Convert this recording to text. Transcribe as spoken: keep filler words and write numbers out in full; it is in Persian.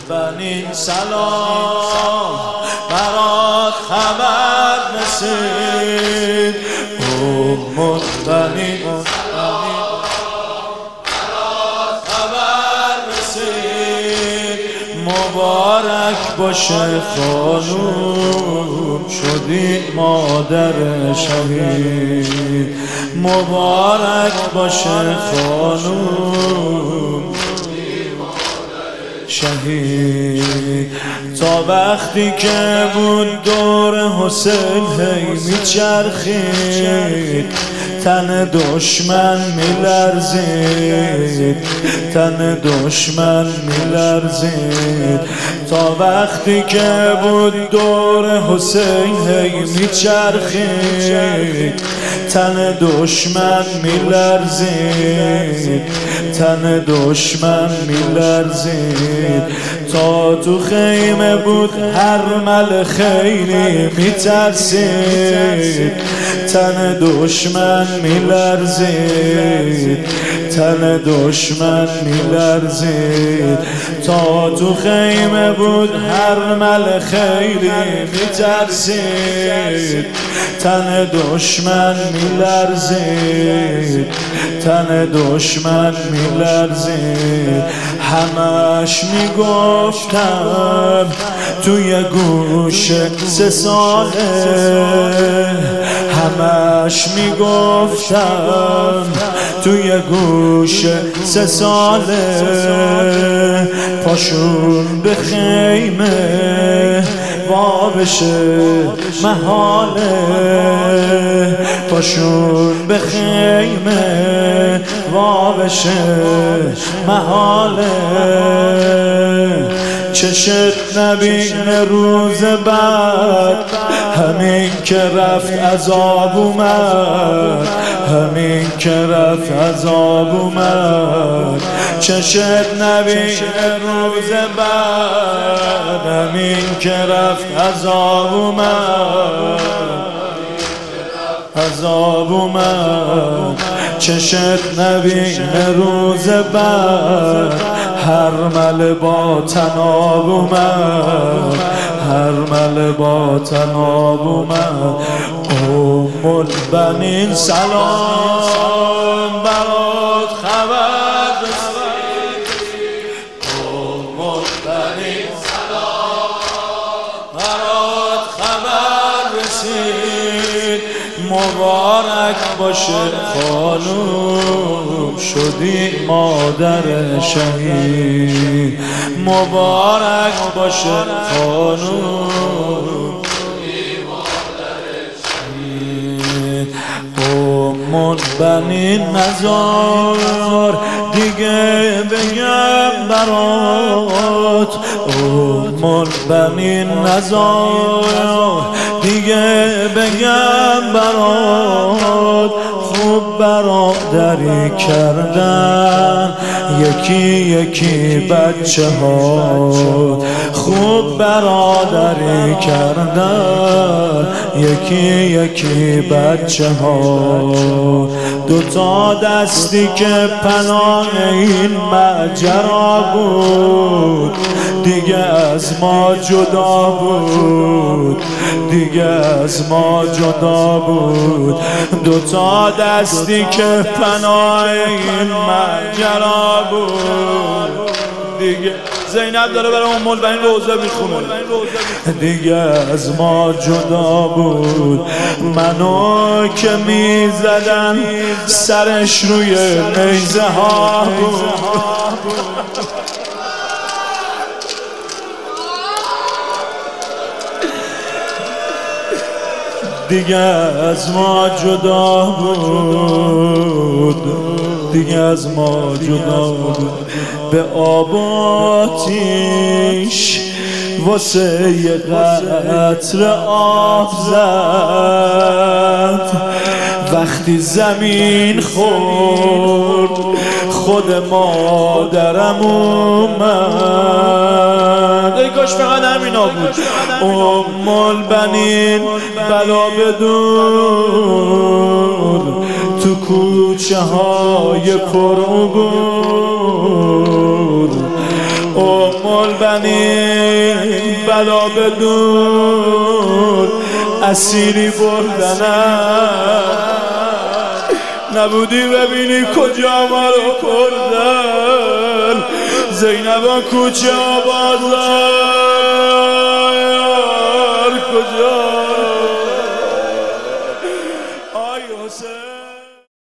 بنین سلام برات خبر رسید. ام البنین برات خبر رسید. مبارک باشه خانوم شدی مادر شهید. مبارک باشه خانوم شهید. تا وقتی که بود دور حسین هی میچرخید، تن دشمن میلرزید، تن دشمن میلرزید. تا وقتی که بود دور حسین هی میچرخید، تن دشمن میلرزید، تن دشمن میلرزید. تا تو خیمه بود هر مل خیلی میترسید، تن دشمن میلرزید، تن دشمن میلرزید. تا تو خیمه بود هر مل خیلی میترسید، تن دشمن میلرزید، تن دشمن میلرزید. همش میگفتم توی گوش سه ساله، همش میگفتم توی گوش سه ساله، پاشون به خیمه وا بشه محاله، پاشون به خیمه وا بشه محاله. چشت نبینه روز بعد، همین که رفت عذاب اومد، همین که رفت عذاب اومد. چشت نبینه روز بعد، همین که رفت عذاب اومد، عذاب اومد. چشت نبینه روز بعد، هر مل با تناب اومد، هر مل با تناب اومد. ام البنین سلام برات خبر رسید. ام البنین سلام برات خبر رسید. مبارک باشه خانوم شدی مادر شهید. مبارک باشه خانوم شدی مادر شهید. ام البنین نزار دیگه بگم برات، ام البنین نزار دیگه بگم برات. خوب برادری کردن یکی یکی بچه ها، خوب برادری کردن یکی یکی بچه ها. دوتا دستی که پناه این ماجرا بود، دیگه از ما جدا بود، دیگه از ما جدا بود. دوتا دستی که پناه این ماجرا بود، دیگه زینب داره برای ام البنین روزه میخونه. دیگه از ما جدا بود. منو که میزدن سرش روی نیزه ها بود، دیگه از ما جدا بود، دیگه از ما جدا بود. به آب آتیش واسه یه قطره آب زد، وقتی زمین خورد خود مادرم اومد. ای کاش فقط همینا بود. ام البنین بلا بدور تو کوچه های پر عبور، ام البنین بلا بدون اسیری بردنم نبودی ببینی کجا ما رو بردن زینبا کوچه و بازار